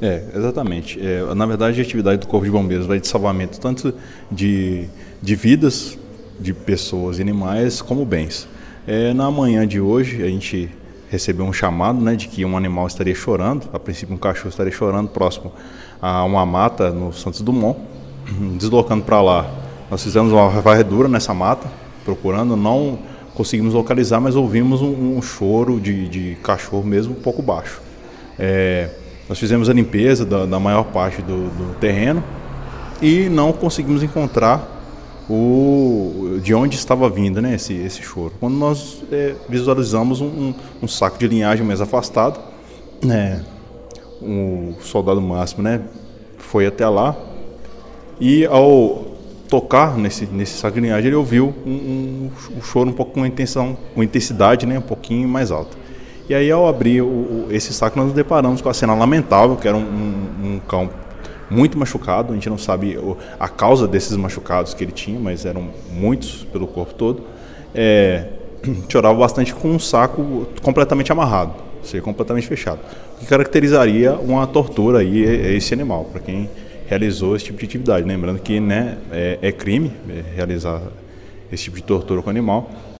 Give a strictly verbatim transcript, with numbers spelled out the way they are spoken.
É, exatamente. É, na verdade, a atividade do Corpo de Bombeiros vai de salvamento tanto de, de vidas de pessoas e animais como bens. É, na manhã de hoje, a gente recebeu um chamado, né, de que um animal estaria chorando, a princípio um cachorro estaria chorando próximo a uma mata no Santos Dumont. Deslocando para lá, nós fizemos uma varredura nessa mata, procurando, não conseguimos localizar, mas ouvimos um, um choro de, de cachorro mesmo um pouco baixo. É, nós fizemos a limpeza da, da maior parte do, do terreno e não conseguimos encontrar o, de onde estava vindo, né, esse, esse choro. Quando nós é, visualizamos um, um, um saco de linhagem mais afastado, né, o soldado máximo, né, foi até lá e ao tocar nesse, nesse saco de linhagem ele ouviu um, um, um choro um pouco com uma, intenção, uma intensidade, né, um pouquinho mais alta. E aí ao abrir o, o, esse saco nós nos deparamos com a cena lamentável, que era um, um, um cão muito machucado. A gente não sabe a causa desses machucados que ele tinha, mas eram muitos pelo corpo todo. É, chorava bastante com um saco completamente amarrado, ou seja, completamente fechado. O que caracterizaria uma tortura aí a esse animal, para quem realizou esse tipo de atividade. Lembrando que, né, é, é crime realizar esse tipo de tortura com o animal.